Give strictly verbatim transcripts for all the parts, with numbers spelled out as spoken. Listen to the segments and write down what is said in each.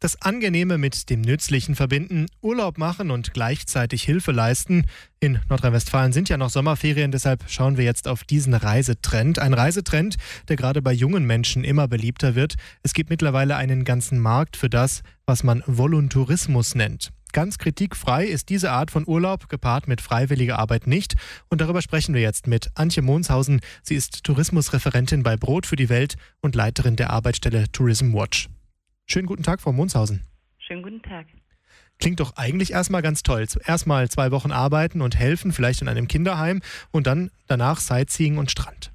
Das Angenehme mit dem Nützlichen verbinden, Urlaub machen und gleichzeitig Hilfe leisten. In Nordrhein-Westfalen sind ja noch Sommerferien, deshalb schauen wir jetzt auf diesen Reisetrend. Ein Reisetrend, der gerade bei jungen Menschen immer beliebter wird. Es gibt mittlerweile einen ganzen Markt für das, was man Voluntourismus nennt. Ganz kritikfrei ist diese Art von Urlaub gepaart mit freiwilliger Arbeit nicht. Und darüber sprechen wir jetzt mit Antje Monshausen. Sie ist Tourismusreferentin bei Brot für die Welt und Leiterin der Arbeitsstelle Tourism Watch. Schönen guten Tag, Frau Monshausen. Schönen guten Tag. Klingt doch eigentlich erstmal ganz toll. Erstmal zwei Wochen arbeiten und helfen, vielleicht in einem Kinderheim und dann danach Sightseeing und Strand.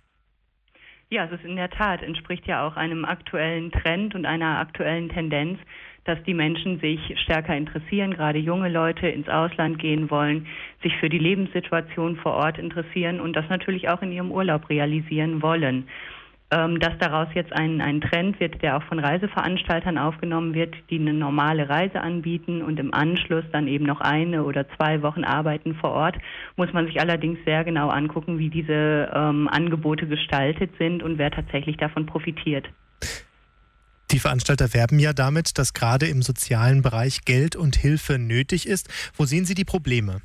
Ja, es ist in der Tat, entspricht ja auch einem aktuellen Trend und einer aktuellen Tendenz, dass die Menschen sich stärker interessieren, gerade junge Leute ins Ausland gehen wollen, sich für die Lebenssituation vor Ort interessieren und das natürlich auch in ihrem Urlaub realisieren wollen. Dass daraus jetzt ein, ein Trend wird, der auch von Reiseveranstaltern aufgenommen wird, die eine normale Reise anbieten und im Anschluss dann eben noch eine oder zwei Wochen arbeiten vor Ort, muss man sich allerdings sehr genau angucken, wie diese ähm, Angebote gestaltet sind und wer tatsächlich davon profitiert. Die Veranstalter werben ja damit, dass gerade im sozialen Bereich Geld und Hilfe nötig ist. Wo sehen Sie die Probleme?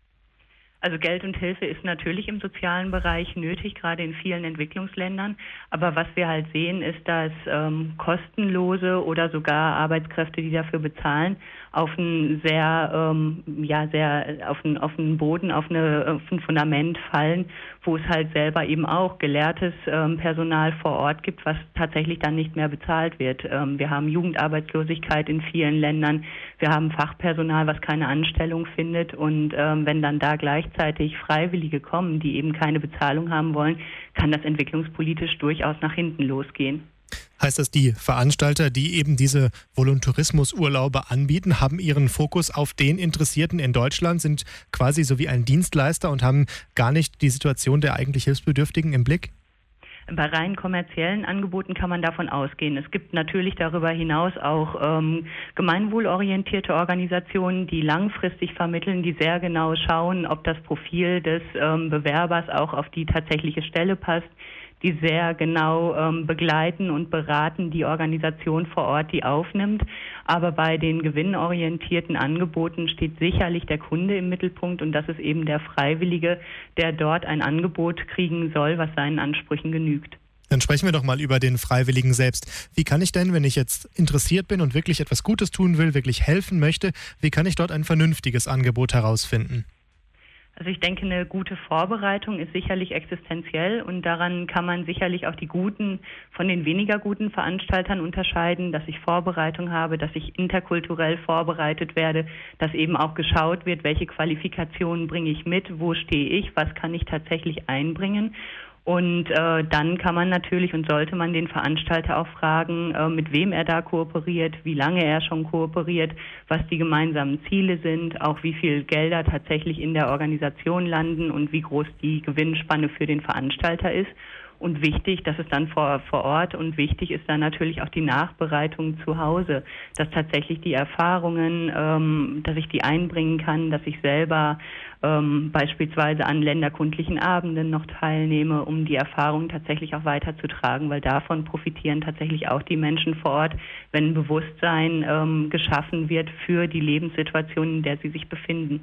Also Geld und Hilfe ist natürlich im sozialen Bereich nötig, gerade in vielen Entwicklungsländern. Aber was wir halt sehen, ist, dass ähm, kostenlose oder sogar Arbeitskräfte, die dafür bezahlen, auf einen sehr, ähm, ja, sehr auf einen, auf einen Boden, auf, eine, auf ein Fundament fallen, wo es halt selber eben auch gelehrtes ähm, Personal vor Ort gibt, was tatsächlich dann nicht mehr bezahlt wird. Ähm, wir haben Jugendarbeitslosigkeit in vielen Ländern, wir haben Fachpersonal, was keine Anstellung findet und ähm, wenn dann da gleichzeitig Freiwillige kommen, die eben keine Bezahlung haben wollen, kann das entwicklungspolitisch durchaus nach hinten losgehen. Heißt das, die Veranstalter, die eben diese Voluntourismusurlaube anbieten, haben ihren Fokus auf den Interessierten in Deutschland, sind quasi so wie ein Dienstleister und haben gar nicht die Situation der eigentlich Hilfsbedürftigen im Blick? Bei rein kommerziellen Angeboten kann man davon ausgehen. Es gibt natürlich darüber hinaus auch ähm, gemeinwohlorientierte Organisationen, die langfristig vermitteln, die sehr genau schauen, ob das Profil des ähm, Bewerbers auch auf die tatsächliche Stelle passt, die sehr genau ähm, begleiten und beraten die Organisation vor Ort, die aufnimmt. Aber bei den gewinnorientierten Angeboten steht sicherlich der Kunde im Mittelpunkt und das ist eben der Freiwillige, der dort ein Angebot kriegen soll, was seinen Ansprüchen genügt. Dann sprechen wir doch mal über den Freiwilligen selbst. Wie kann ich denn, wenn ich jetzt interessiert bin und wirklich etwas Gutes tun will, wirklich helfen möchte, wie kann ich dort ein vernünftiges Angebot herausfinden? Also ich denke, eine gute Vorbereitung ist sicherlich existenziell und daran kann man sicherlich auch die guten von den weniger guten Veranstaltern unterscheiden, dass ich Vorbereitung habe, dass ich interkulturell vorbereitet werde, dass eben auch geschaut wird, welche Qualifikationen bringe ich mit, wo stehe ich, was kann ich tatsächlich einbringen. Und äh, dann kann man natürlich und sollte man den Veranstalter auch fragen, äh, mit wem er da kooperiert, wie lange er schon kooperiert, was die gemeinsamen Ziele sind, auch wie viel Gelder tatsächlich in der Organisation landen und wie groß die Gewinnspanne für den Veranstalter ist. Und wichtig, das ist dann vor, vor Ort und wichtig ist dann natürlich auch die Nachbereitung zu Hause, dass tatsächlich die Erfahrungen, ähm, dass ich die einbringen kann, dass ich selber ähm, beispielsweise an länderkundlichen Abenden noch teilnehme, um die Erfahrungen tatsächlich auch weiterzutragen, weil davon profitieren tatsächlich auch die Menschen vor Ort, wenn ein Bewusstsein ähm, geschaffen wird für die Lebenssituation, in der sie sich befinden.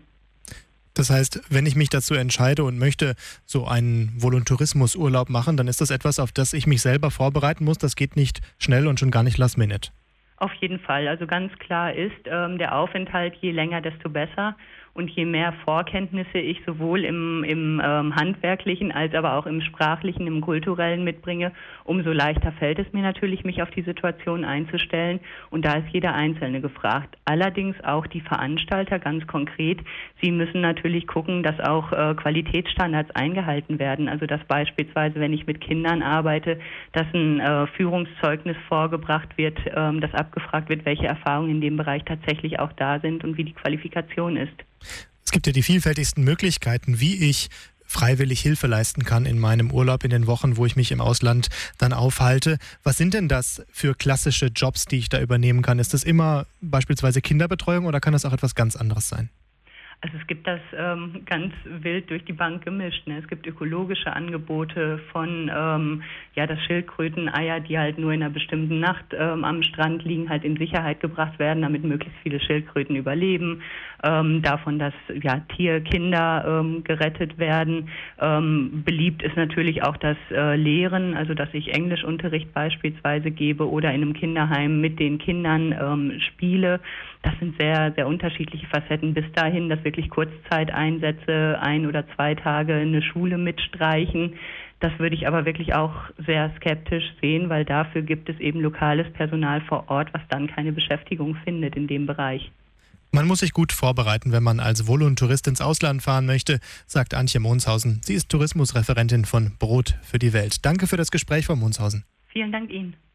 Das heißt, wenn ich mich dazu entscheide und möchte so einen Voluntourismusurlaub machen, dann ist das etwas, auf das ich mich selber vorbereiten muss. Das geht nicht schnell und schon gar nicht last minute. Auf jeden Fall. Also ganz klar ist, ähm, der Aufenthalt, je länger, desto besser. Und je mehr Vorkenntnisse ich sowohl im, im ähm, handwerklichen als aber auch im sprachlichen, im kulturellen mitbringe, umso leichter fällt es mir natürlich, mich auf die Situation einzustellen. Und da ist jeder Einzelne gefragt. Allerdings auch die Veranstalter ganz konkret. Sie müssen natürlich gucken, dass auch äh, Qualitätsstandards eingehalten werden. Also dass beispielsweise, wenn ich mit Kindern arbeite, dass ein äh, Führungszeugnis vorgebracht wird, ähm, dass abgefragt wird, welche Erfahrungen in dem Bereich tatsächlich auch da sind und wie die Qualifikation ist. Es gibt ja die vielfältigsten Möglichkeiten, wie ich freiwillig Hilfe leisten kann in meinem Urlaub, in den Wochen, wo ich mich im Ausland dann aufhalte. Was sind denn das für klassische Jobs, die ich da übernehmen kann? Ist das immer beispielsweise Kinderbetreuung oder kann das auch etwas ganz anderes sein? Also es gibt das ähm, ganz wild durch die Bank gemischt. Ne? Es gibt ökologische Angebote von, ähm, ja, dass Schildkröteneier, die halt nur in einer bestimmten Nacht ähm, am Strand liegen, halt in Sicherheit gebracht werden, damit möglichst viele Schildkröten überleben. Ähm, davon, dass ja, Tierkinder ähm, gerettet werden. Ähm, beliebt ist natürlich auch das äh, Lehren, also dass ich Englischunterricht beispielsweise gebe oder in einem Kinderheim mit den Kindern ähm, spiele. Das sind sehr, sehr unterschiedliche Facetten. Bis dahin, dass wirklich Kurzzeiteinsätze, ein oder zwei Tage eine Schule mitstreichen. Das würde ich aber wirklich auch sehr skeptisch sehen, weil dafür gibt es eben lokales Personal vor Ort, was dann keine Beschäftigung findet in dem Bereich. Man muss sich gut vorbereiten, wenn man als Volunttourist ins Ausland fahren möchte, sagt Antje Monshausen. Sie ist Tourismusreferentin von Brot für die Welt. Danke für das Gespräch, Frau Monshausen. Vielen Dank Ihnen.